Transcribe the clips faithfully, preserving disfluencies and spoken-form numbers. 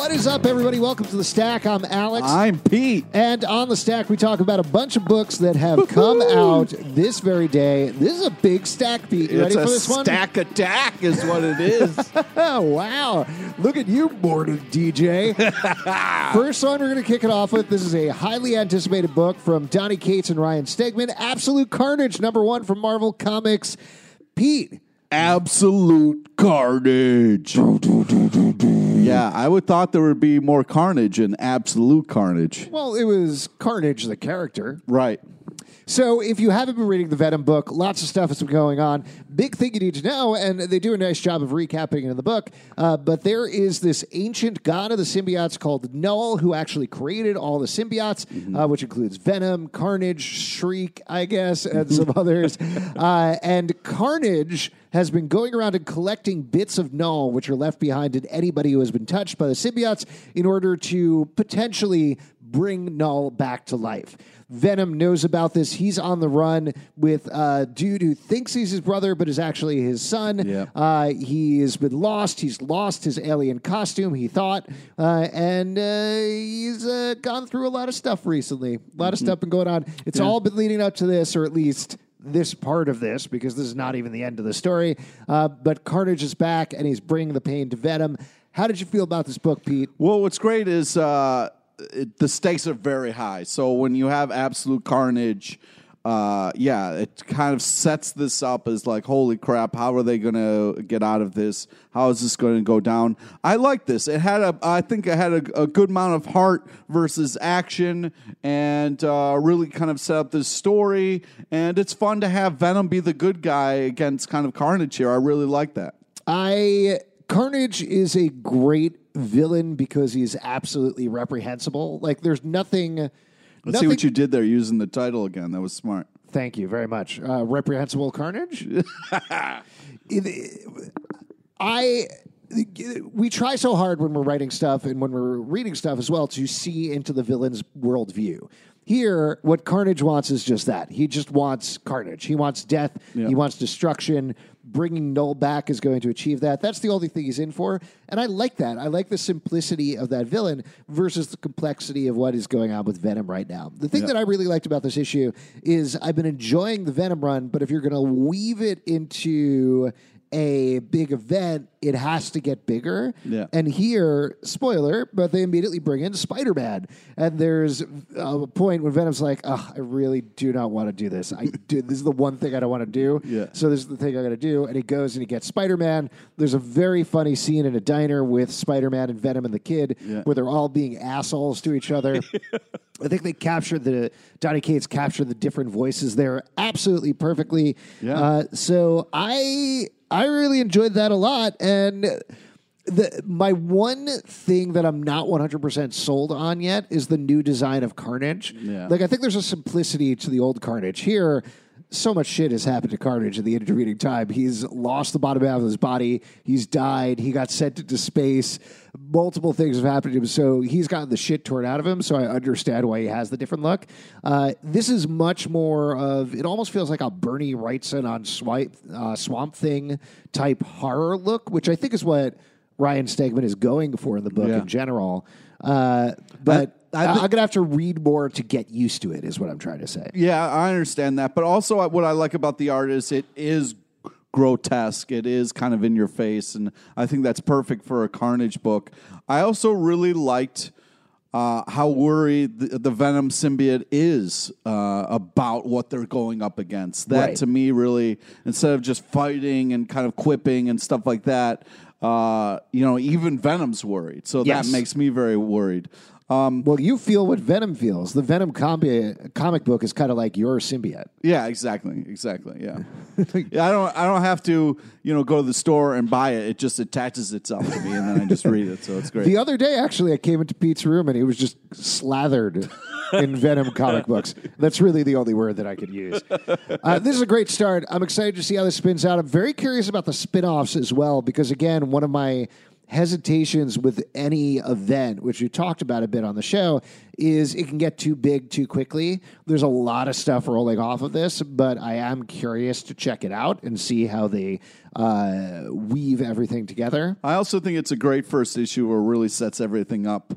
What is up, everybody? Welcome to The Stack. I'm Alex. I'm Pete. And on The Stack, we talk about a bunch of books that have Woo-hoo! come out this very day. This is a big stack, Pete. You it's ready for this one? It's a stack attack is what it is. Wow. Look at you, boarded D J. First one we're going to kick it off with. This is a highly anticipated book from Donny Cates and Ryan Stegman. Absolute Carnage, number one from Marvel Comics. Pete. Absolute Carnage. Yeah, I would thought there would be more carnage in Absolute Carnage. Well, it was Carnage, the character. Right. So if you haven't been reading the Venom book, lots of stuff has been going on. Big thing you need to know, and they do a nice job of recapping it in the book, uh, but there is this ancient god of the symbiotes called Null who actually created all the symbiotes, mm-hmm. uh, which includes Venom, Carnage, Shriek, I guess, and some others. Uh, and Carnage has been going around and collecting bits of Null, which are left behind in anybody who has been touched by the symbiotes, in order to potentially bring Null back to life. Venom knows about this. He's on the run with a dude who thinks he's his brother, but is actually his son. Yep. Uh, he has been lost. He's lost his alien costume, he thought. Uh, and uh, he's uh, gone through a lot of stuff recently. A lot mm-hmm. of stuff been going on. It's yeah. all been leading up to this, or at least this part of this, because this is not even the end of the story. Uh, but Carnage is back, and he's bringing the pain to Venom. How did you feel about this book, Pete? Well, what's great is uh, it, the stakes are very high. So when you have Absolute Carnage, uh, yeah, it kind of sets this up as like, holy crap, how are they going to get out of this? How is this going to go down? I like this. It had a, I think it had a, a good amount of heart versus action, and uh, really kind of set up this story. And it's fun to have Venom be the good guy against kind of Carnage here. I really like that. I Carnage is a great villain because he's absolutely reprehensible. Like, there's nothing. Let's nothing, see what you did there using the title again. That was smart. Thank you very much. Uh, reprehensible Carnage. it, I. We try so hard when we're writing stuff and when we're reading stuff as well to see into the villain's worldview. Here, what Carnage wants is just that. He just wants carnage. He wants death. Yep. He wants destruction. Bringing Null back is going to achieve that. That's the only thing he's in for. And I like that. I like the simplicity of that villain versus the complexity of what is going on with Venom right now. The thing yep. that I really liked about this issue is I've been enjoying the Venom run, but if you're going to weave it into a big event, it has to get bigger. Yeah. And here, spoiler, but they immediately bring in Spider-Man. And there's a point when Venom's like, oh, I really do not want to do this. I do, this is the one thing I don't want to do. Yeah. So this is the thing I got to do. And he goes and he gets Spider-Man. There's a very funny scene in a diner with Spider-Man and Venom and the kid yeah. where they're all being assholes to each other. I think they captured the, Donny Cates captured the different voices there absolutely perfectly. Yeah. Uh, so I... I really enjoyed that a lot, and the, my one thing that I'm not one hundred percent sold on yet is the new design of Carnage. Yeah. Like, I think there's a simplicity to the old Carnage. Here, so much shit has happened to Carnage in the intervening time. He's lost the bottom half of his body. He's died. He got sent into space. Multiple things have happened to him, so he's gotten the shit torn out of him, so I understand why he has the different look. Uh, this is much more of, it almost feels like a Bernie Wrightson on Swipe, uh, Swamp Thing type horror look, which I think is what Ryan Stegman is going for in the book yeah. in general. Uh, but I, I, I'm going to have to read more to get used to it, is what I'm trying to say. Yeah, I understand that. But also what I like about the art is it is grotesque. It is kind of in your face, and I think that's perfect for a Carnage book. I also really liked uh, how worried the, the Venom symbiote is uh, about what they're going up against. That, right. to me, really, instead of just fighting and kind of quipping and stuff like that, uh, you know, even Venom's worried. So yes. that makes me very worried. Um, well, you feel what Venom feels. The Venom com- comic book is kind of like your symbiote. Yeah, exactly, exactly. Yeah, yeah. I don't, I don't have to, you know, go to the store and buy it. It just attaches itself to me, and then I just read it. So it's great. The other day, actually, I came into Pete's room and he was just slathered in Venom comic books. That's really the only word that I could use. Uh, this is a great start. I'm excited to see how this spins out. I'm very curious about the spin-offs as well, because again, one of my hesitations with any event, which we talked about a bit on the show, is it can get too big too quickly. There's a lot of stuff rolling off of this, but I am curious to check it out and see how they uh, weave everything together. I also think it's a great first issue where it really sets everything up.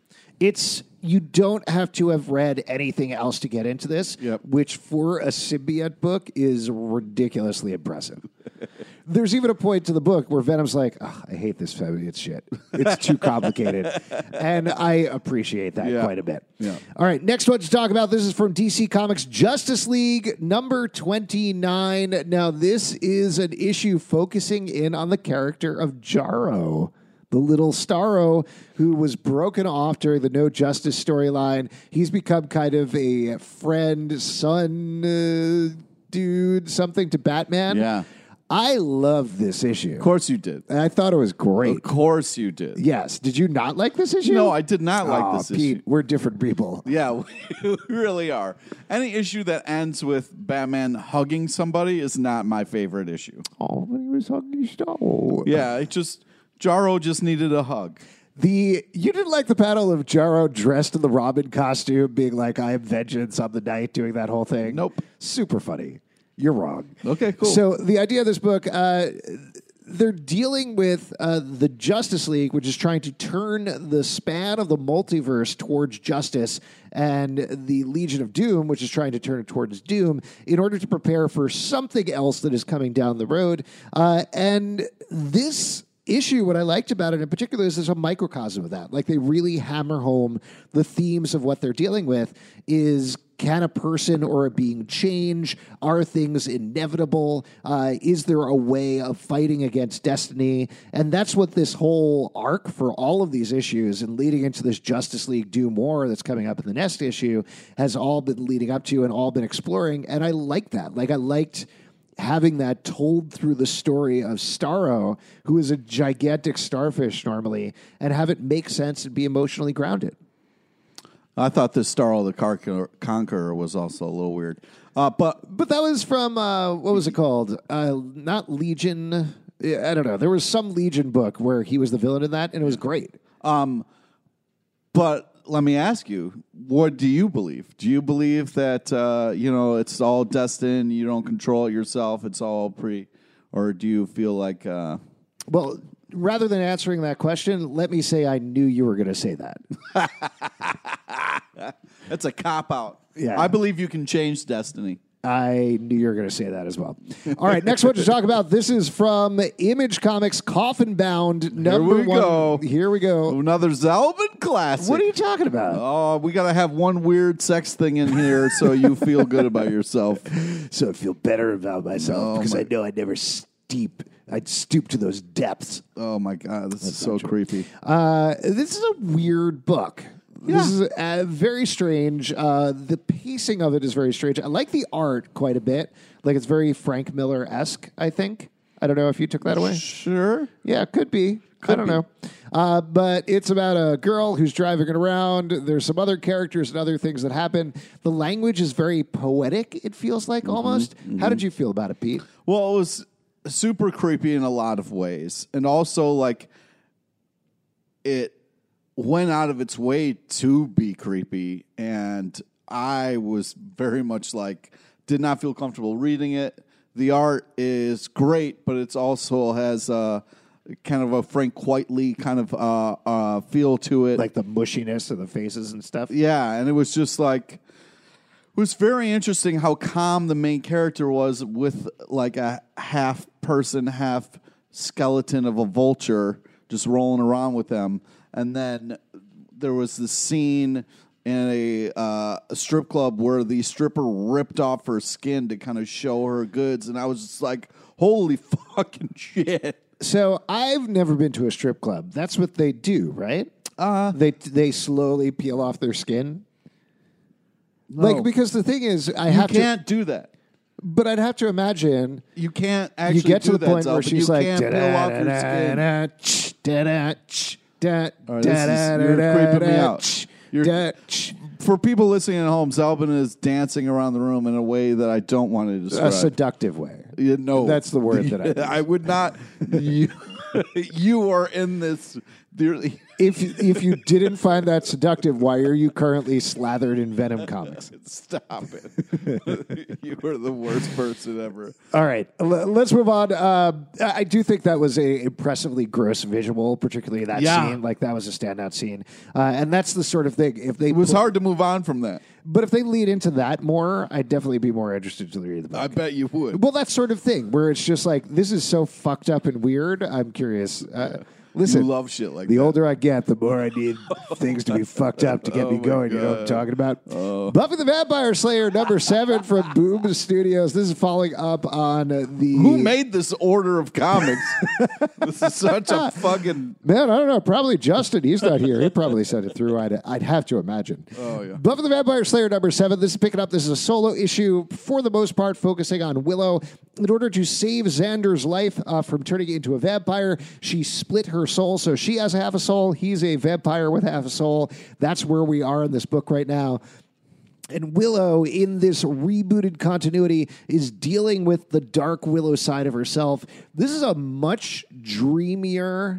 It's you don't have to have read anything else to get into this, Yep. which for a symbiote book is ridiculously impressive. There's even a point to the book where Venom's like, oh, I hate this symbiote shit. It's too complicated. And I appreciate that Yeah. quite a bit. Yeah. All right, next one to talk about. This is from D C Comics Justice League number twenty-nine. Now, this is an issue focusing in on the character of Jarro, the little Starro who was broken off during the No Justice storyline. He's become kind of a friend, son, uh, dude, something to Batman. Yeah. I love this issue. Of course you did. And I thought it was great. Of course you did. Yes. Did you not like this issue? No, I did not like Aw, this Pete, issue. we're different people. Yeah, we really are. Any issue that ends with Batman hugging somebody is not my favorite issue. Oh, but he was hugging Starro. Yeah, it just Jarro just needed a hug. The you didn't like the panel of Jarro dressed in the Robin costume, being like, "I am vengeance on the night," doing that whole thing. Nope. Super funny. You're wrong. Okay, cool. So the idea of this book, uh, they're dealing with uh, the Justice League, which is trying to turn the span of the multiverse towards justice, and the Legion of Doom, which is trying to turn it towards doom, in order to prepare for something else that is coming down the road. Uh, and this issue, what I liked about it in particular is there's a microcosm of that. Like they really hammer home the themes of what they're dealing with is, can a person or a being change? Are things inevitable? Uh, is there a way of fighting against destiny? And that's what this whole arc for all of these issues and leading into this Justice League Doom War that's coming up in the next issue has all been leading up to and all been exploring. And I like that. Like I liked having that told through the story of Starro, who is a gigantic starfish normally, and have it make sense and be emotionally grounded. I thought this Starro the Car- Conqueror was also a little weird. Uh, but But that was from, uh, what was it called? Uh, not Legion. I don't know. There was some Legion book where he was the villain in that, and it was great. but let me ask you, what do you believe? Do you believe that uh, you know it's all destined, you don't control it yourself, it's all pre, or do you feel like uh, Well, rather than answering that question, let me say I knew you were going to say that. it's a cop out? Yeah. I believe you can change destiny. I knew you were going to say that as well. All right, next one to talk about. This is from Image Comics, Coffin Bound, number Here we one. go. Here we go. Another Zelman classic. What are you talking about? Oh, we got to have one weird sex thing in here so you feel good about yourself. So I feel better about myself Oh, because my- I know I'd never steep. I'd stoop to those depths. Oh, my God. This is so creepy. Uh, this is a weird book. This is uh, very strange. Uh, the pacing of it is very strange. I like the art quite a bit. Like it's very Frank Miller-esque, I think. I don't know if you took that away. Sure. Yeah, could be. I Could don't be. know. Uh, but it's about a girl who's driving it around. There's some other characters and other things that happen. The language is very poetic, it feels like almost. How did you feel about it, Pete? Well, it was super creepy in a lot of ways. And also, like, it went out of its way to be creepy. And I was very much like, did not feel comfortable reading it. The art is great, but it's also has a kind of a Frank Whiteley kind of uh, uh, feel to it. Like the mushiness of the faces and stuff? Yeah, and it was just like, it was very interesting how calm the main character was with like a half person, half skeleton of a vulture just rolling around with them. And then there was this scene in a, uh, a strip club where the stripper ripped off her skin to kind of show her goods. And I was just like, holy fucking shit. So I've never been to a strip club. That's what they do, right? Uh, they they slowly peel off their skin. Like, because the thing is, I You have can't to, do that. but I'd have to imagine You can't actually you get to do the that, point Zal, where but she's you like, can't peel off your skin. All right, this is- you're creeping me out. You're- For people listening at home, Zalbin is dancing around the room in a way that I don't want to a describe. seductive way. You know, That's the word that I I would not. You, you are in this. Dearly. If if you didn't find that seductive, why are you currently slathered in Venom comics? Stop it. You are the worst person ever. All right, l- let's move on. Uh, I do think that was a impressively gross visual, particularly that Yeah. scene. Like that was a standout scene, uh, and that's the sort of thing. If they It was put- hard to move on from that. but if they lead into that more, I'd definitely be more interested to read the book. I bet you would. Well, that sort of thing where it's just like this is so fucked up and weird. I'm curious. Uh, listen, You love shit like the that. older I get, the more I need things to be fucked up to get Oh me my going. You know what I'm God. talking about? Buffy the Vampire Slayer, number seven from Boom Studios. This is following up on uh, the. Who made this order of comics? This is such a fucking. Man, I don't know. Probably Justin. He's not here. He probably sent it through. I'd, I'd have to imagine. Oh, yeah. Buffy the Vampire Slayer number seven. This is picking up. This is a solo issue for the most part, focusing on Willow. In order to save Xander's life uh, from turning into a vampire, she split her soul. So she has a half a soul. He's a vampire with half a soul. That's where we are in this book right now. And Willow, in this rebooted continuity, is dealing with the dark Willow side of herself. This is a much dreamier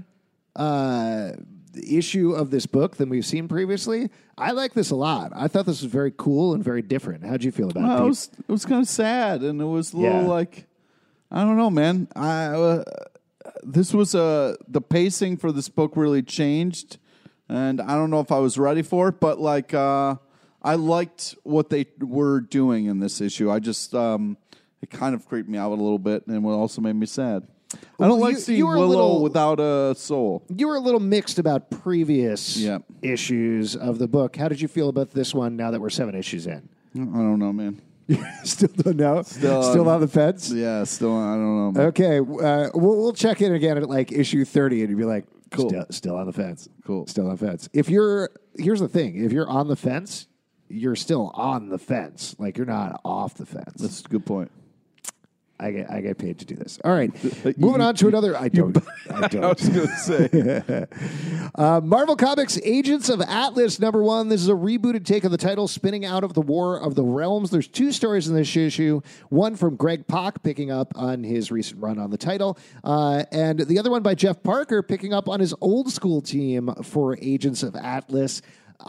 uh, issue of this book than we've seen previously. I like this a lot. I thought this was very cool and very different. How'd you feel about Well, it, it Pete? was it was kind of sad, and it was a little Yeah. like I don't know, man. I uh, this was uh, the pacing for this book really changed, and I don't know if I was ready for it, but like uh, I liked what they were doing in this issue. I just um, it kind of creeped me out a little bit, and it also made me sad. I don't Well, like you- seeing you were a Willow little- without a soul. You were a little mixed about previous Yeah. issues of the book. How did you feel about this one now that we're seven issues in? I don't know, man. Still don't know? Still, Still um, on the fence? Yeah, still I don't know. Man. Okay, uh, we'll, we'll check in again at like issue thirty, and you'll be like, Cool. Still, still on the fence. Cool. Still on the fence. If you're, here's the thing: if you're on the fence, you're still on the fence. Like you're not off the fence. That's a good point. I get, I get paid to do this. All right, moving on to another. I don't. I I don't. was going to say. Uh, Marvel Comics Agents of Atlas, number one. This is a rebooted take of the title, spinning out of the War of the Realms. There's two stories in this issue. One from Greg Pak, picking up on his recent run on the title, uh, and the other one by Jeff Parker, picking up on his old school team for Agents of Atlas.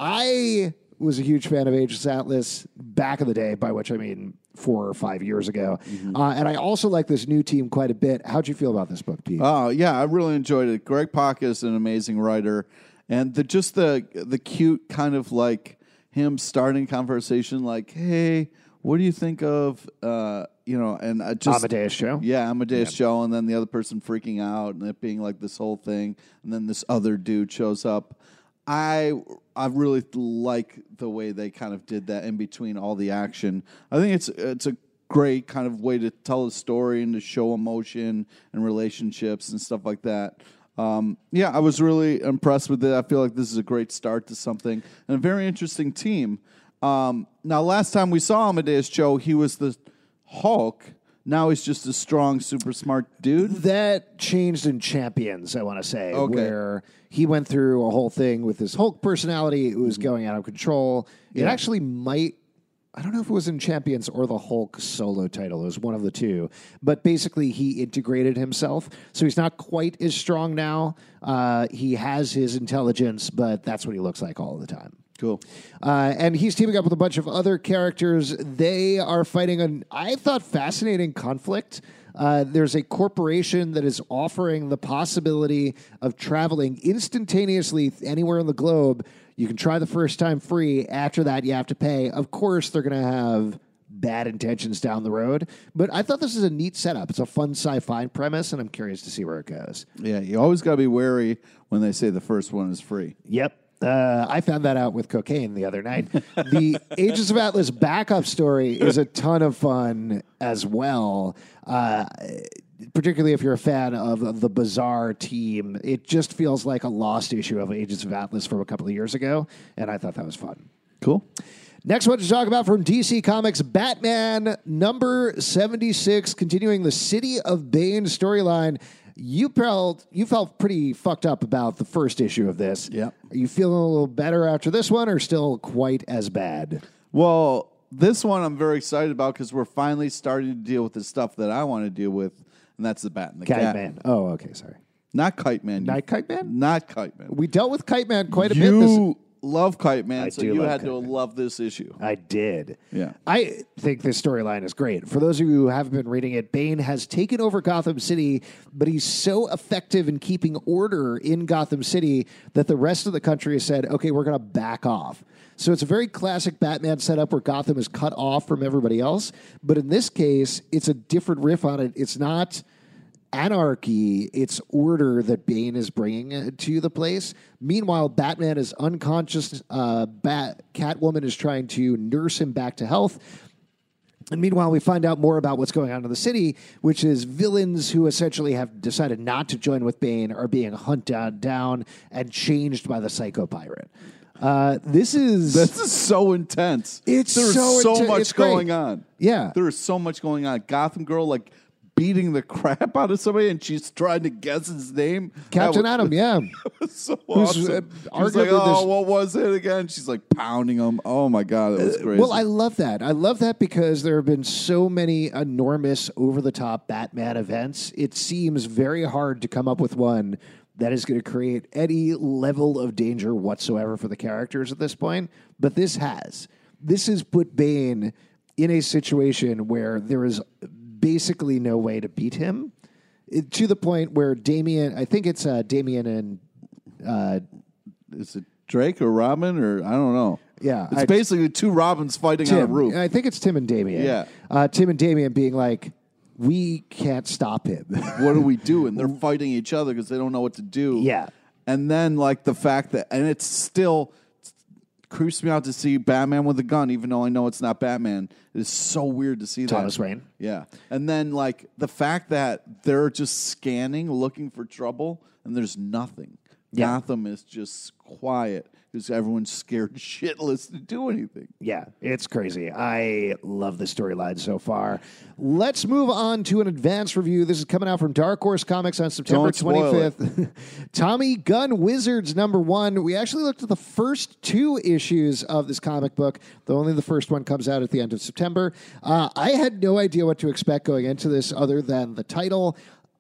I was a huge fan of Agents of Atlas back in the day, by which I mean four or five years ago. Uh, and I also like this new team quite a bit. How'd you feel about this book, Pete? Oh yeah, I really enjoyed it. Greg Pak is an amazing writer, and the just the the cute kind of like him starting conversation, like, "Hey, what do you think of uh, you know?" And I just Amadeus Show? yeah, Amadeus Show, and then the other person freaking out, and it being like this whole thing, and then this other dude shows up. I I really like the way they kind of did that in between all the action. I think it's it's a great kind of way to tell a story and to show emotion and relationships and stuff like that. Um, yeah, I was really impressed with it. I feel like this is a great start to something and a very interesting team. Um, now, last time we saw Amadeus Cho, he was the Hulk. Now he's just a strong, super smart dude. That changed in Champions, I want to say, Okay. where he went through a whole thing with his Hulk personality. It was going out of control. It Yeah. actually might, I don't know if it was in Champions or the Hulk solo title. It was one of the two. But basically, he integrated himself. So he's not quite as strong now. Uh, he has his intelligence, but that's what he looks like all the time. Cool. Uh, and he's teaming up with a bunch of other characters. They are fighting an, I thought, fascinating conflict. Uh, there's a corporation that is offering the possibility of traveling instantaneously anywhere in the globe. You can try the first time free. After that, you have to pay. Of course, they're going to have bad intentions down the road. But I thought this is a neat setup. It's a fun sci-fi premise, and I'm curious to see where it goes. Yeah, you always got to be wary when they say the first one is free. Yep. Uh, I found that out with cocaine the other night. The Agents of Atlas backup story is a ton of fun as well, uh, particularly if you're a fan of the Bizarre team. It just feels like a lost issue of Agents of Atlas from a couple of years ago, and I thought that was fun. Cool. Next one to talk about from D C Comics, Batman number seventy-six, continuing the City of Bane storyline. You felt you felt pretty fucked up about the first issue of this. Yep. Are you feeling a little better after this one, or still quite as bad? Well, this one I'm very excited about because we're finally starting to deal with the stuff that I want to deal with, and that's the Bat and the Kite Cat. Man. Oh, okay, sorry. Not Kite Man. Not Kite Man? Not Kite Man. We dealt with Kite Man quite a you bit. This, love Kite Man, I so do you love had Kite to Man. love this issue. I did. Yeah. I think this storyline is great. For those of you who haven't been reading it, Bane has taken over Gotham City, but he's so effective in keeping order in Gotham City that the rest of the country has said, okay, we're going to back off. So it's a very classic Batman setup where Gotham is cut off from everybody else. But in this case, it's a different riff on it. It's not anarchy, it's order that Bane is bringing to the place. Meanwhile, Batman is unconscious. Uh, Bat Catwoman is trying to nurse him back to health. And meanwhile, we find out more about what's going on in the city, which is villains who essentially have decided not to join with Bane are being hunted down and changed by the Psycho Pirate. Uh, this is This is so intense. It's There's so so, inten- much it's great. going on. Yeah. There is so much going on. Gotham Girl, like, beating the crap out of somebody, and she's trying to guess his name. Captain That Atom, yeah. was so Who's, awesome. uh, She's arguably like, oh, this- what was it again? She's like pounding him. Oh, my God. It was crazy. Well, I love that. I love that because there have been so many enormous, over-the-top Batman events. It seems very hard to come up with one that is going to create any level of danger whatsoever for the characters at this point. But this has. This has put Bane in a situation where there is basically no way to beat him, it, to the point where Damian, I think it's uh, Damian and uh, Is it Drake or Robin, or I don't know. Yeah, It's I- basically two Robins fighting on a Tim. roof. I think it's Tim and Damian. Yeah. Uh, Tim and Damian being like, we can't stop him. What do we do? And they're fighting each other because they don't know what to do. Yeah. And then, like, the fact that, and it's still creeps me out to see Batman with a gun, even though I know it's not Batman. It is so weird to see Thomas that. Wayne. Yeah. And then, like, the fact that they're just scanning, looking for trouble, and there's nothing. Yeah. Gotham is just quiet because everyone's scared shitless to do anything. Yeah, it's crazy. I love the storyline so far. Let's move on to an advanced review. This is coming out from Dark Horse Comics on September Don't spoil twenty-fifth. Tommy Gun Wizards number one. We actually looked at the first two issues of this comic book, though only the first one comes out at the end of September. Uh, I had no idea what to expect going into this other than the title.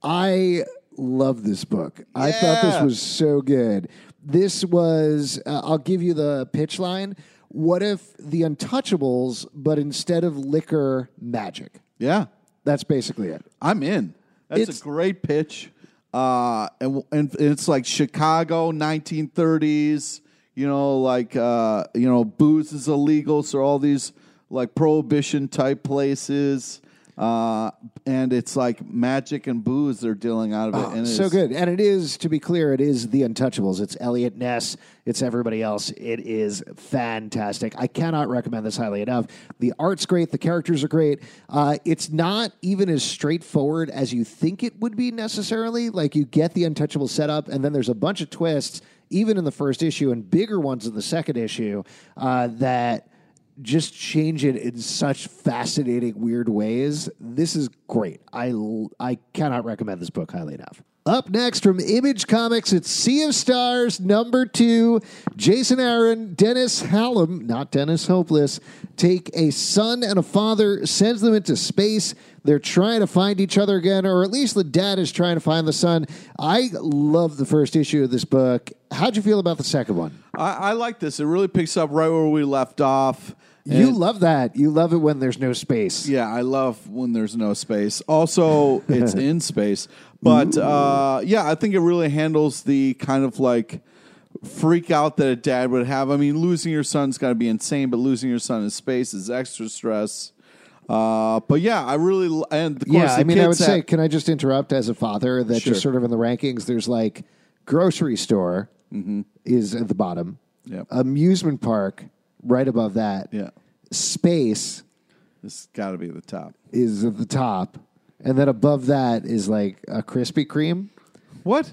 I love this book. I thought this Yeah. was so good. This was, uh, I'll give you the pitch line. What if the Untouchables, but instead of liquor, magic? Yeah. That's basically it. I'm in. That's It's- a great pitch. Uh, and, and it's like Chicago, nineteen thirties, you know, like, uh, you know, booze is illegal. So all these like prohibition type places. Uh, and it's like magic and booze they're dealing out of it. and So it's, good. And it is, to be clear, it is the Untouchables. It's Elliot Ness. It's everybody else. It is fantastic. I cannot recommend this highly enough. The art's great. The characters are great. Uh, it's not even as straightforward as you think it would be necessarily. Like, you get the Untouchable setup, and then there's a bunch of twists, even in the first issue, and bigger ones in the second issue, uh, that just change it in such fascinating, weird ways. This is great. I, I cannot recommend this book highly enough. Up next from Image Comics, it's Sea of Stars, number two. Jason Aaron, Dennis Hallam, not Dennis Hopeless, take a son and a father, sends them into space. They're trying to find each other again, or at least the dad is trying to find the son. I love the first issue of this book. How'd you feel about the second one? I, I like this. It really picks up right where we left off. You And- love that. You love it when there's no space. Yeah, I love when there's no space. Also, it's in space. But uh, yeah, I think it really handles the kind of like freak out that a dad would have. I mean, losing your son's got to be insane, but losing your son in space is extra stress. Uh, but yeah, I really l- and of course Yeah, the I mean, I would kids say, have- can I just interrupt as a father that Sure. just sort of in the rankings, there's like grocery store Mm-hmm. is at the bottom, Yep. amusement park right above that, yeah, space this got to be the top. is at the top, and then above that is like a Krispy Kreme. What?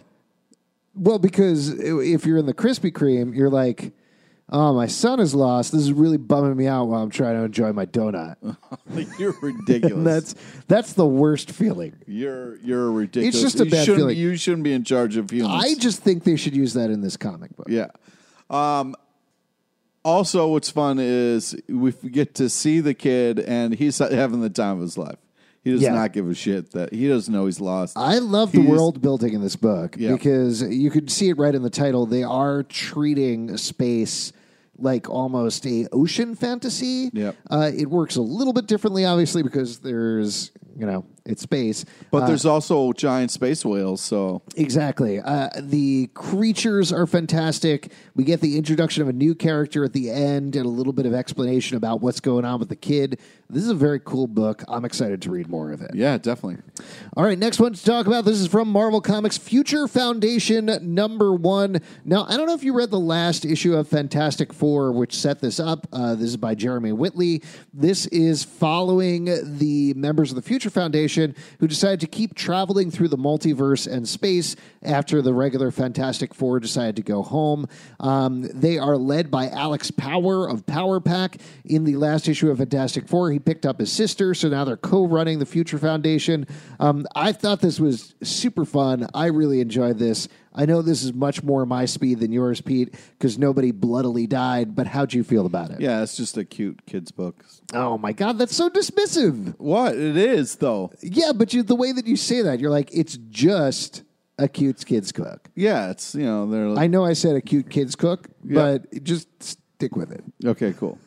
Well, because if you're in the Krispy Kreme, you're like, oh, my son is lost. This is really bumming me out while I'm trying to enjoy my donut. You're ridiculous. And that's that's the worst feeling. You're you're ridiculous. It's just a You bad shouldn't- feeling. You shouldn't be in charge of humans. I just think they should use that in this comic book. Yeah. Um, Also, what's fun is we get to see the kid, and he's having the time of his life. He does Yeah. not give a shit that he doesn't know he's lost. I love the He's- world building in this book Yeah. because you can see it right in the title. They are treating space like almost a ocean fantasy. Yep. Uh, it works a little bit differently, obviously, because there's, you know, it's space. But Uh, there's also giant space whales, so Exactly. Uh, the creatures are fantastic. We get the introduction of a new character at the end and a little bit of explanation about what's going on with the kid. This is a very cool book. I'm excited to read more of it. yeah, definitely. All right, next one to talk about. This is from Marvel Comics Future Foundation number one. Now, I don't know if you read the last issue of Fantastic Four, which set this up. Uh, this is by Jeremy Whitley. This is following the members of the Future Foundation who decided to keep traveling through the multiverse and space after the regular Fantastic Four decided to go home. Um, they are led by Alex Power of Power Pack. In the last issue of Fantastic Four, he picked up his sister, so now they're co-running the Future Foundation. Um, I thought this was super fun. I really enjoyed this. I know this is much more my speed than yours, Pete, because nobody bloodily died, but how'd you feel about it? Yeah, it's just a cute kid's book. Oh, my God, that's so dismissive. What? It is, though. Yeah, but you, the way that you say that, you're like, it's just a cute kid's cook. Yeah, it's, you know, they're like, I know I said a cute kid's cook, Yeah. but just stick with it. okay, cool.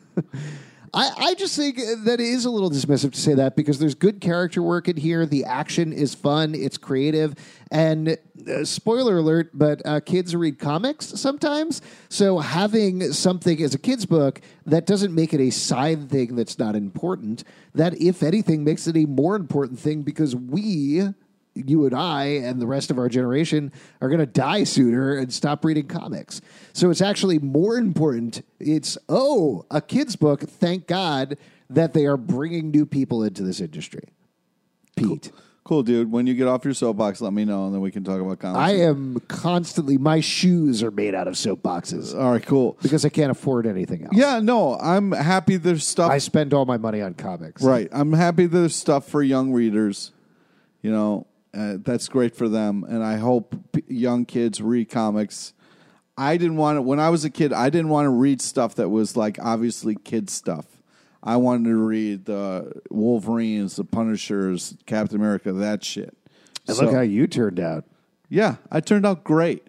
I, I just think that it is a little dismissive to say that because there's good character work in here. The action is fun. It's creative. And uh, spoiler alert, but uh, kids read comics sometimes. So having something as a kid's book that doesn't make it a side thing that's not important, that, if anything, makes it a more important thing because we... you and I and the rest of our generation are going to die sooner and stop reading comics. So it's actually more important. It's, oh, a kid's book. Thank God that they are bringing new people into this industry. Pete. Cool. Cool, dude. When you get off your soapbox, let me know, and then we can talk about comics. I am constantly, my shoes are made out of soapboxes All right, cool. because I can't afford anything else. Yeah, no, I'm happy there's stuff. I spend all my money on comics. Right. I'm happy there's stuff for young readers. You know, uh, that's great for them. And I hope p- young kids read comics. I didn't want to, when I was a kid, I didn't want to read stuff that was like obviously kid stuff. I wanted to read the Wolverines, the Punishers, Captain America, that shit. And So- look how you turned out. yeah, I turned out great.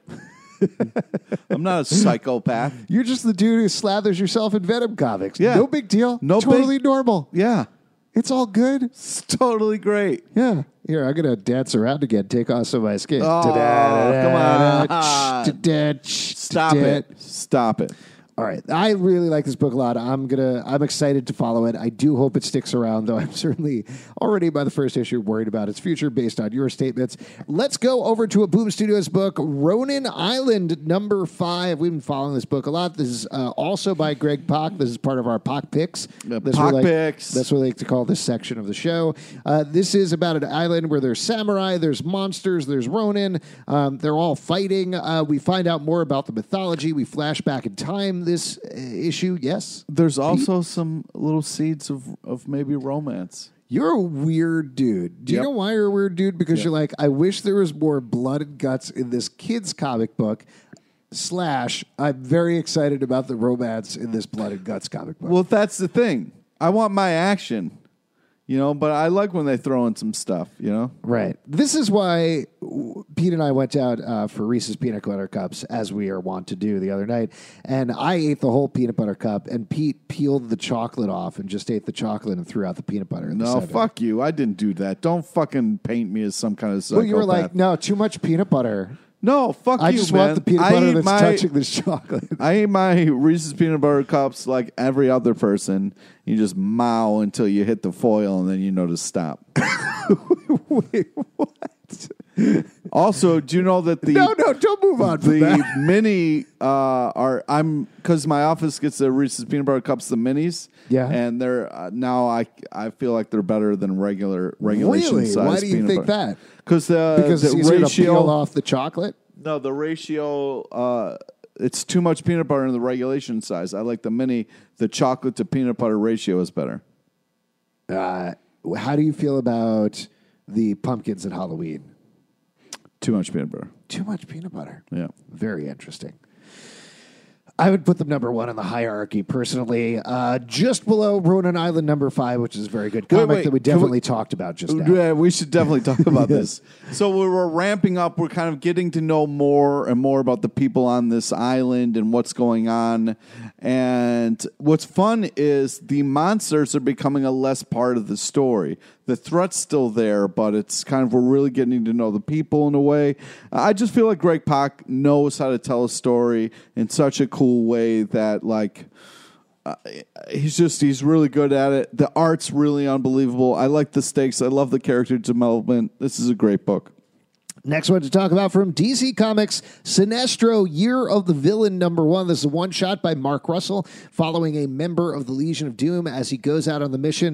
I'm not a psychopath. You're just the dude who slathers yourself in Venom comics. Yeah. No big deal. No totally big- normal. Yeah, It's all good. it's totally great. Yeah. Here, I'm going to dance around again, take off some of my skin. Oh, come on. Stop it. Stop it. All right. I really like this book a lot. I'm gonna I'm excited to follow it. I do hope it sticks around, though I'm certainly already by the first issue worried about its future based on your statements. Let's go over to a Boom Studios book, Ronin Island number five. We've been following this book a lot. This is uh, also by Greg Pak. This is part of our Pak Picks. Yeah, That's Pak what we like- Picks. That's what we like to call this section of the show. Uh, this is about an island where there's samurai, there's monsters, there's Ronin. Um, they're all fighting. Uh, we find out more about the mythology. We flash back in time this uh, issue. Yes? There's also some little seeds of, of maybe romance. You're a weird dude. Do you Yep. know why you're a weird dude? Because Yep. you're like, I wish there was more blood and guts in this kid's comic book. Slash, I'm very excited about the romance in this blood and guts comic book. Well, that's the thing. I want my action, you know, but I like when they throw in some stuff, you know? Right. This is why w- Pete and I went out uh, for Reese's peanut butter cups, as we are wont to do the other night. And I ate the whole peanut butter cup, and Pete peeled the chocolate off and just ate the chocolate and threw out the peanut butter. In the No, center. fuck you. I didn't do that. Don't fucking paint me as some kind of psychopath. Well, you were like, no, too much peanut butter. no, fuck I you, just man. want the peanut I butter eat that's my, touching this chocolate. I eat my Reese's peanut butter cups like every other person. You just mow until you hit the foil, and then you know to stop. Wait, what? Also, do you know that the No, no, don't move on from the that. mini uh, are I'm because my office gets the Reese's peanut butter cups, the minis. Yeah. and they're uh, now I I feel like they're better than regular regulation Really? size. Why do you peanut think butter. that? Because the Because the it's easier to peel ratio off the chocolate? no the ratio uh, it's too much peanut butter in the regulation size. I like the mini. The chocolate to peanut butter ratio is better. Uh, how do you feel about the pumpkins at Halloween? Too much peanut butter. Too much peanut butter. Yeah. Very interesting. I would put them number one in the hierarchy, personally. Uh, just below Ronan Island number five, which is a very good comic wait. that we Can definitely we- talked about just now. Yeah, we should definitely talk about this. So we we're ramping up. We're kind of getting to know more and more about the people on this island and what's going on. And what's fun is the monsters are becoming a less part of the story. The threat's still there, but it's kind of we're really getting to know the people in a way. I just feel like Greg Pak knows how to tell a story in such a cool way that, like, Uh, he's just, he's really good at it. The art's really unbelievable. I like the stakes. I love the character development. This is a great book. Next one to talk about from D C Comics, Sinestro, Year of the Villain, number one. This is a one-shot by Mark Russell following a member of the Legion of Doom as he goes out on the mission.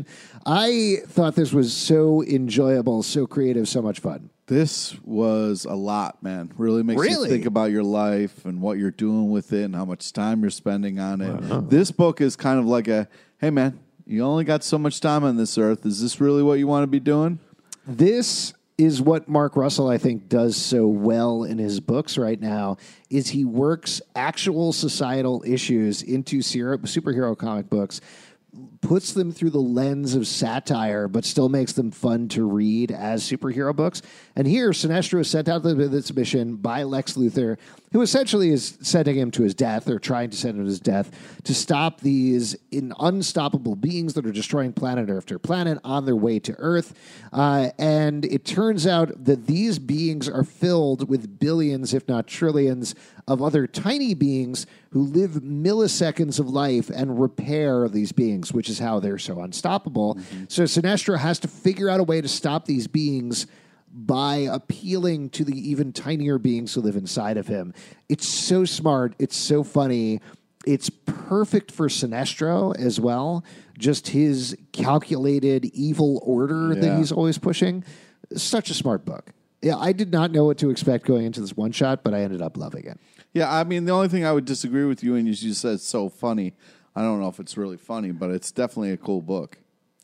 I thought this was so enjoyable, so creative, so much fun. This was a lot, man. Really makes Really? you think about your life and what you're doing with it and how much time you're spending on it. Wow. This book is kind of like a, hey, man, you only got so much time on this earth. Is this really what you want to be doing? This is what Mark Russell, I think, does so well in his books right now, is he works actual societal issues into superhero comic books, puts them through the lens of satire, but still makes them fun to read as superhero books. And here, Sinestro is sent out to this mission by Lex Luthor, who essentially is sending him to his death, or trying to send him to his death, to stop these in unstoppable beings that are destroying planet after planet on their way to Earth. Uh, and it turns out that these beings are filled with billions, if not trillions, of other tiny beings who live milliseconds of life and repair these beings, which is how they're so unstoppable. Mm-hmm. So Sinestro has to figure out a way to stop these beings by appealing to the even tinier beings who live inside of him. It's so smart. It's so funny. It's perfect for Sinestro as well. Just his calculated evil order Yeah. that he's always pushing. Such a smart book. Yeah, I did not know what to expect going into this one shot, but I ended up loving it. Yeah, I mean, the only thing I would disagree with you in is you said it's so funny. I don't know if it's really funny, but it's definitely a cool book.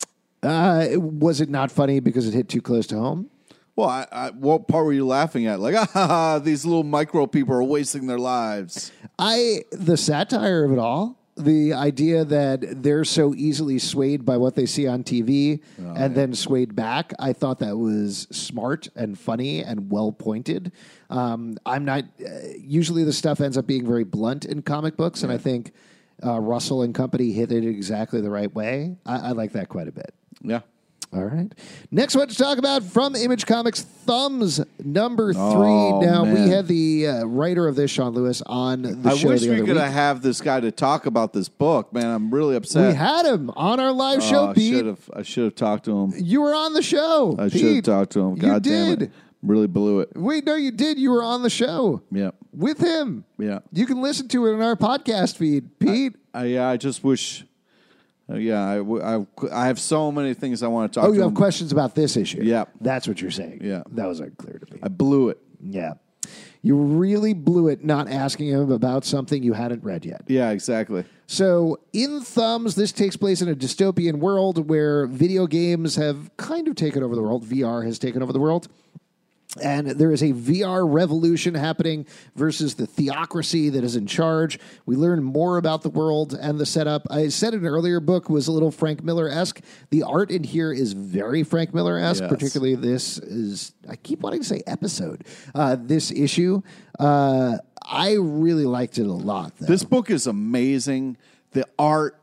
Uh, was it not funny because it hit too close to home? Well, I, I, what part were you laughing at? Like, ah, these little micro people are wasting their lives. I the satire of it all, the idea that they're so easily swayed by what they see on T V oh, and yeah. then swayed back. I thought that was smart and funny and well pointed. Um, I'm not uh, usually the stuff ends up being very blunt in comic books, yeah. and I think uh, Russell and company hit it exactly the right way. I, I like that quite a bit. Yeah. All right. Next one to talk about from Image Comics, Thumbs, number three. Oh, now, man. we had the uh, writer of this, Sean Lewis, on the I show wish the we other could week. have this guy to talk about this book, man. I'm really upset. We had him on our live Oh, show, I Pete. should have. I should have talked to him. You were on the show. I Pete. should have talked to him. God you damn did. it. Really blew it. Wait, no, you did. You were on the show. Yeah. With him. Yeah. You can listen to it in our podcast feed, Pete. I, yeah, I just wish. Uh, yeah, I, I, I have so many things I want to talk Oh, to you him. have questions about this issue? Yeah. That's what you're saying. Yeah. That was unclear to me. I blew it. Yeah. You really blew it not asking him about something you hadn't read yet. Yeah, exactly. So, in Thumbs, this takes place in a dystopian world where video games have kind of taken over the world. V R has taken over the world. And there is a V R revolution happening versus the theocracy that is in charge. We learn more about the world and the setup. I said in an earlier book was a little Frank Miller-esque. The art in here is very Frank Miller-esque, Yes. particularly this is, I keep wanting to say episode, uh, this issue. Uh, I really liked it a lot, though. This book is amazing. The art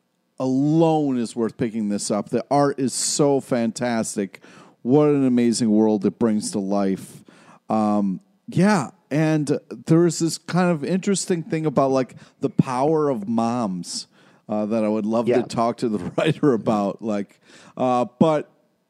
alone is worth picking this up. The art is so fantastic. What an amazing world it brings to life. Um, yeah, and there's this kind of interesting thing about like the power of moms uh, that I would love Yeah. to talk to the writer about. Like, uh, but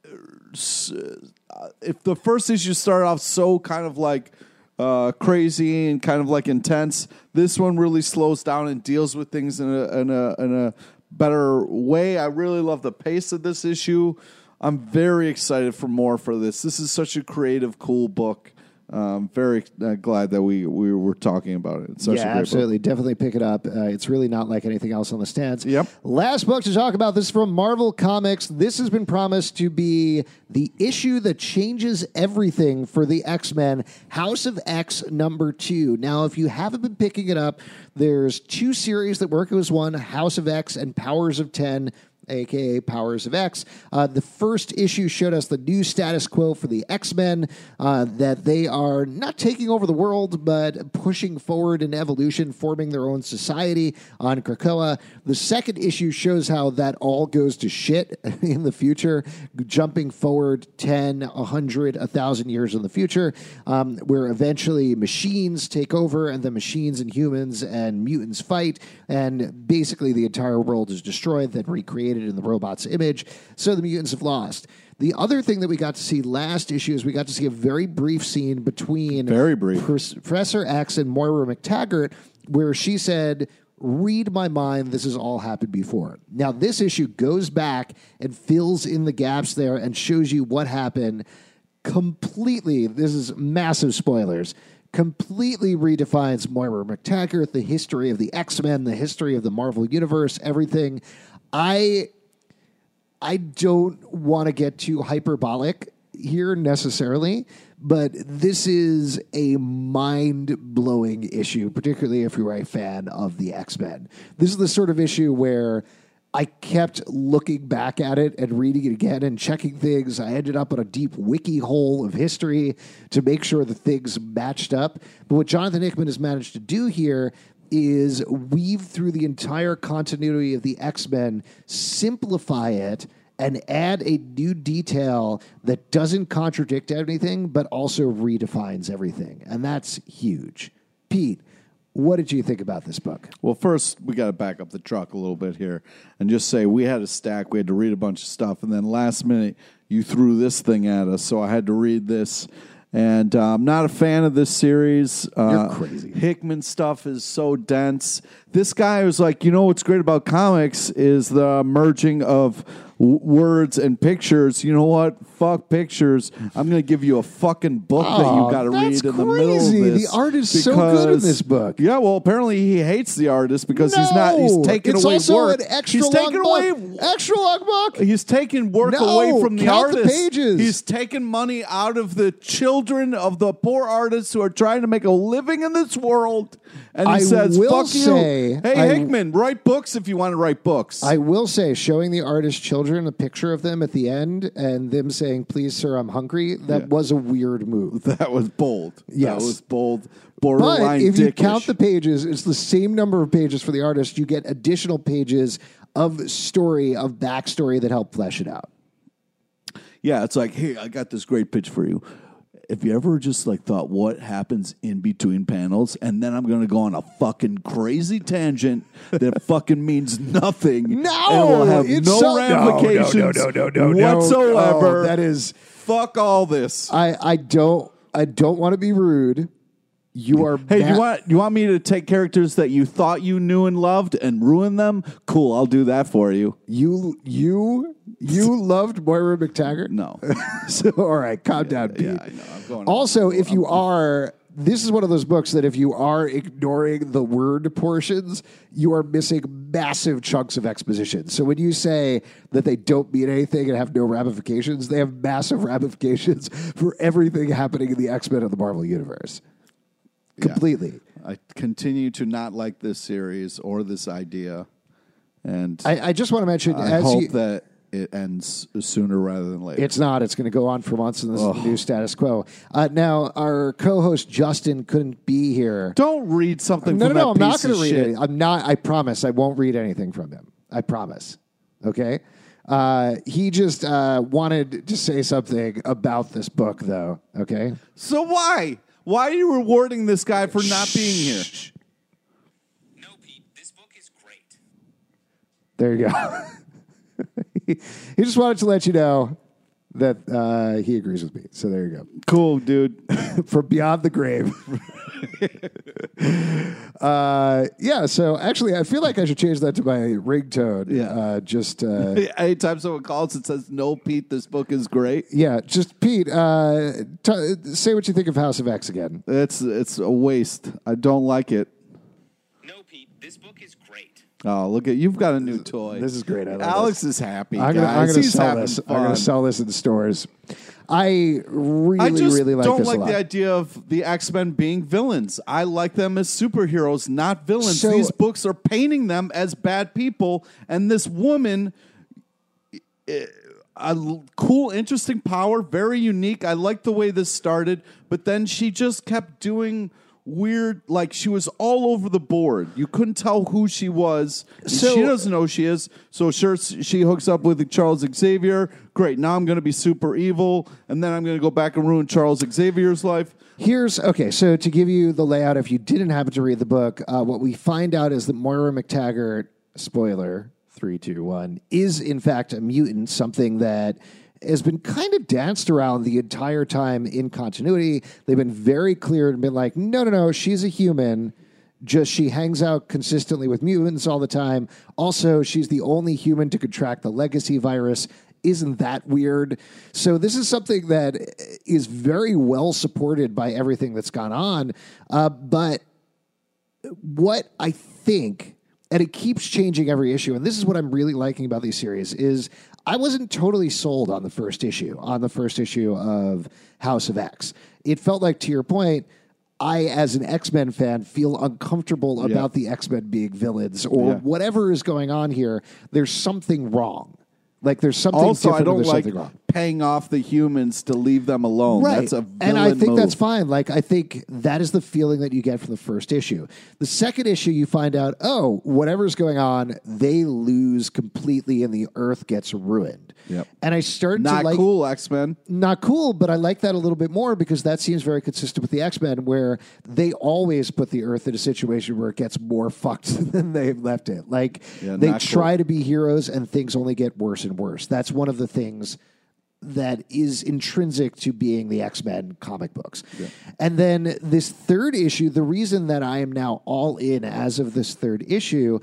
uh, if the first issue started off so kind of like uh, crazy and kind of like intense, this one really slows down and deals with things in a in a in a better way. I really love the pace of this issue. I'm very excited for more for this. This is such a creative, cool book. Um, very uh, glad that we, we were talking about it. It's such yeah, a great absolutely. book. Definitely pick it up. Uh, it's really not like anything else on the stands. Yep. Last book to talk about. This is from Marvel Comics. This has been promised to be the issue that changes everything for the X-Men, House of X number two. Now, if you haven't been picking it up, there's two series that work as one, House of X and Powers of ten, a k a. Powers of X. Uh, the first issue showed us the new status quo for the X-Men, uh, that they are not taking over the world, but pushing forward in evolution, forming their own society on Krakoa. The second issue shows how that all goes to shit in the future, jumping forward ten, one hundred, one thousand years in the future, um, where eventually machines take over, and the machines and humans and mutants fight, and basically the entire world is destroyed, then recreated in the robot's image, so the mutants have lost. The other thing that we got to see last issue is we got to see a very brief scene between Very brief. Professor X and Moira McTaggart, where she said, read my mind, this has all happened before. Now, this issue goes back and fills in the gaps there and shows you what happened completely. This is massive spoilers. Completely redefines Moira McTaggart, the history of the X-Men, the history of the Marvel Universe, everything. I I don't want to get too hyperbolic here necessarily, but this is a mind-blowing issue, particularly if you're a fan of the X-Men. This is the sort of issue where I kept looking back at it and reading it again and checking things. I ended up on a deep wiki hole of history to make sure the things matched up. But what Jonathan Hickman has managed to do here is weave through the entire continuity of the X-Men, simplify it, and add a new detail that doesn't contradict anything, but also redefines everything. And that's huge. Pete, what did you think about this book? Well, first, we got to back up the truck a little bit here and just say we had a stack. We had to read a bunch of stuff. And then last minute, you threw this thing at us. So I had to read this. And uh, I'm not a fan of this series. Uh, You're crazy. Hickman stuff is so dense. This guy was like, you know what's great about comics is the merging of w- words and pictures. You know what? Fuck pictures. I'm going to give you a fucking book that Oh, you got to that's read in the middle of crazy. this. The art is so good in because- this book. Yeah, well, apparently he hates the artist because he's not. He's No, taking it's away also work. an extra he's long taking book. away. Extra long book. He's taking work No, away from the count the artist. pages. He's taking money out of the children of the poor artists who are trying to make a living in this world. And he I says, will "Fuck say, you." Hey, I- Hickman, write books if you want to write books. I will say, showing the artist children a picture of them at the end and them saying, please, sir, I'm hungry, that Yeah. was a weird move. that was bold. Yes. That was bold. But Borderline if you dickish. count the pages, it's the same number of pages for the artist. You get additional pages of story, of backstory that help flesh it out. Yeah, it's like, hey, I got this great pitch for you. Have you ever just like thought what happens in between panels, and then I'm going to go on a fucking crazy tangent that fucking means nothing, No, and will have it's no so- ramifications no, no, no, no, no, no. whatsoever. Oh, that is- fuck all this. I, I don't I don't want to be rude. You are Hey, ba- you want you want me to take characters that you thought you knew and loved and ruin them? Cool, I'll do that for you. you you you loved Moira McTaggart? No, So all right, calm down, Pete. yeah, I know. I'm going. Also, if you are, this is one of those books that if you are ignoring the word portions, you are missing massive chunks of exposition. So when you say that they don't mean anything and have no ramifications, they have massive ramifications for everything happening in the X-Men of the Marvel Universe. Completely. I continue to not like this series or this idea, and I, I just want to mention, I as hope you, that it ends sooner rather than later. it's not. It's going to go on for months, and this is the new status quo. Uh, now, our co-host Justin couldn't be here. Don't read something. No, from no, no. that I'm not piece going of to read shit. it. I'm not. I promise. I won't read anything from him. I promise. Okay. Uh, he just uh, wanted to say something about this book, though. Okay. So why? Why are you rewarding this guy for not being here? No, Pete, this book is great. There you go. he, he just wanted to let you know that uh, he agrees with me. So there you go. Cool, dude. From beyond the grave. uh, yeah, so actually, I feel like I should change that to my ringtone. Yeah. Uh, just, uh, Anytime someone calls, it says, "No, Pete, this book is great." yeah, just Pete, uh, t- say what you think of House of X again. It's it's a waste. I don't like it. No, Pete, this book is great. Oh, look at you've got a new toy. This is great. I love Alex this. is happy. I'm gonna, guys. I'm gonna He's sell having this. fun. I'm gonna sell this in the stores. I really, I just really like don't this like a lot. the idea of the X-Men being villains. I like them as superheroes, not villains. So- These books are painting them as bad people, and this woman, eh, a l- cool, interesting power, very unique. I like the way this started, but then she just kept doing weird, like she was all over the board. You couldn't tell who she was. And So- she doesn't know who she is. So sure, she hooks up with Charles Xavier. Great. Now I'm going to be super evil, and then I'm going to go back and ruin Charles Xavier's life. Here's okay. So to give you the layout, if you didn't happen to read the book, uh, what we find out is that Moira McTaggart, spoiler three, two, one, is in fact a mutant. Something that has been kind of danced around the entire time in continuity. They've been very clear and been like, no, no, no, she's a human. Just she hangs out consistently with mutants all the time. Also, she's the only human to contract the legacy virus. Isn't that weird? So this is something that is very well supported by everything that's gone on. Uh, but what I think, and it keeps changing every issue, and this is what I'm really liking about these series, is I wasn't totally sold on the first issue, on the first issue of House of X. It felt like, to your point, I, as an X-Men fan, feel uncomfortable Yeah. about the X-Men being villains or Yeah. whatever is going on here. There's something wrong. Like there's something Also, different I or don't there's like something wrong. paying off the humans to leave them alone. Right. That's a villain and I think move. that's fine. Like, I think that is the feeling that you get from the first issue. The second issue, you find out, oh, whatever's going on, they lose completely and the Earth gets ruined. Yep. And I started Not to like... cool, X-Men. Not cool, but I like that a little bit more because that seems very consistent with the X-Men, where they always put the Earth in a situation where it gets more fucked than they've left it. Like, Yeah, they not cool. try to be heroes and things only get worse and worse. That's one of the things that is intrinsic to being the X-Men comic books. And then this third issue, the reason that I am now all in as of this third issue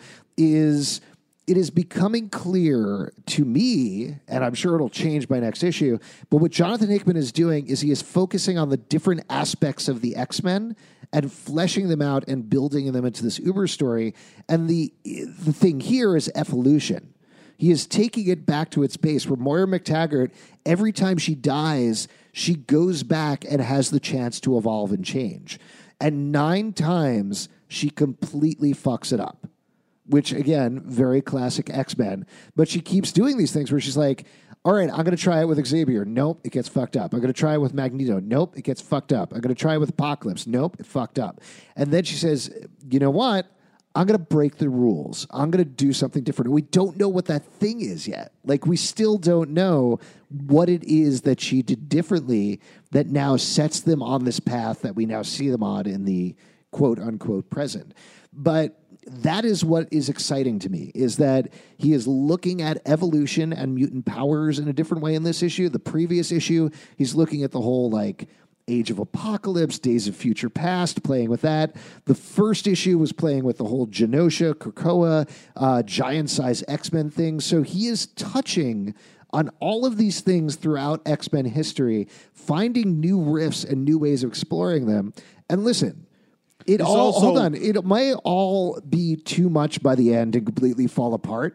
is it is becoming clear to me, and I'm sure it'll change by next issue, but what Jonathan Hickman is doing is he is focusing on the different aspects of the X-Men and fleshing them out and building them into this Uber story. And the the thing here is evolution. He is taking it back to its base where Moira McTaggart, every time she dies, she goes back and has the chance to evolve and change. And nine times, she completely fucks it up, which, again, very classic X-Men. But she keeps doing these things where she's like, all right, I'm going to try it with Xavier. Nope, it gets fucked up. I'm going to try it with Magneto. Nope, it gets fucked up. I'm going to try it with Apocalypse. Nope, it fucked up. And then she says, you know what? I'm going to break the rules. I'm going to do something different. We don't know what that thing is yet. Like, we still don't know what it is that she did differently that now sets them on this path that we now see them on in the quote-unquote present. But that is what is exciting to me, is that he is looking at evolution and mutant powers in a different way in this issue. The previous issue, he's looking at the whole, like, Age of Apocalypse, Days of Future Past, playing with that. The first issue was playing with the whole Genosha, Krakoa, uh, giant-size X-Men thing. So he is touching on all of these things throughout X-Men history, finding new riffs and new ways of exploring them. And listen, it all, also- hold on, it might all be too much by the end and completely fall apart.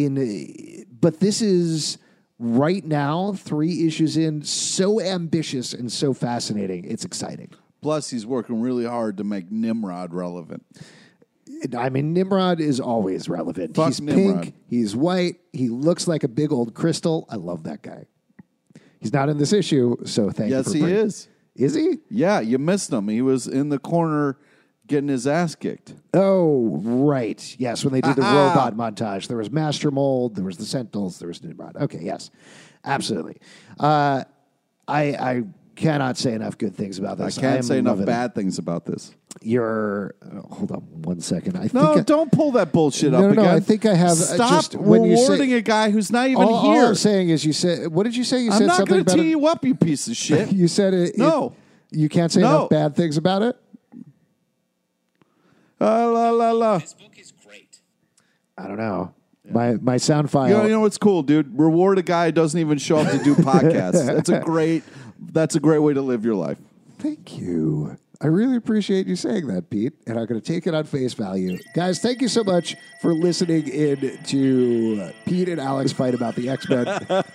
In, but this is... right now, three issues in, so ambitious and so fascinating. It's exciting. Plus, he's working really hard to make Nimrod relevant. I mean, Nimrod is always relevant. Fuck he's Nimrod. pink. He's white. He looks like a big old crystal. I love that guy. He's not in this issue, so thank you Yes, for he bringing- is. Is he? Yeah, you missed him. He was in the corner getting his ass kicked. Oh, right. Yes, when they did the Ah-ah. robot montage, there was Master Mold, there was the Sentinels, there was Nimrod. Okay, yes, absolutely. Uh, I, I cannot say enough good things about I this. can't am say enough loving bad things about this. Your uh, hold on one second. I No, think I, don't pull that bullshit No, up no, no, again. I think I have, uh, Stop just when you say- rewarding a guy who's not even all, all here. I'm saying is you said. What did you say? You I'm said not something going to about tee it. you up, you piece of shit. You said it. No. it- you can't say No. enough bad things about it. Uh, la la la. This book is great. I don't know. My my sound file. You know, you know what's cool, dude? Reward a guy who doesn't even show up to do podcasts. That's a great. That's a great way to live your life. Thank you. I really appreciate you saying that, Pete, and I'm going to take it on face value. Guys, thank you so much for listening in to Pete and Alex fight about the X-Men.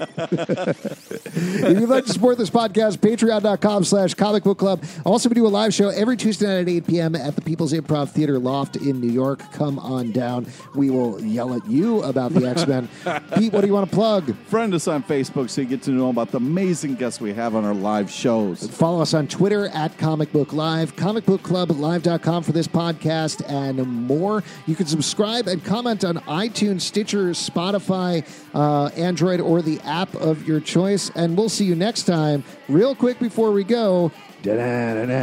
If you'd like to support this podcast, patreon.com slash comic book club. Also, we do a live show every Tuesday night at eight p.m. at the People's Improv Theater Loft in New York. Come on down. We will yell at you about the X-Men. Pete, what do you want to plug? Friend us on Facebook so you get to know about the amazing guests we have on our live shows. Follow us on Twitter at Comic Book Live, comic book club live dot com for this podcast and more. You can subscribe and comment on iTunes, Stitcher, Spotify, uh, Android, or the app of your choice. And we'll see you next time. Real quick before we go.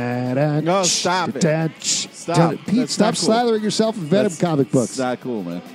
No, stop it. Stop. Stop. Pete, That's stop not cool. slathering yourself with Venom That's- comic books. It's not cool, man.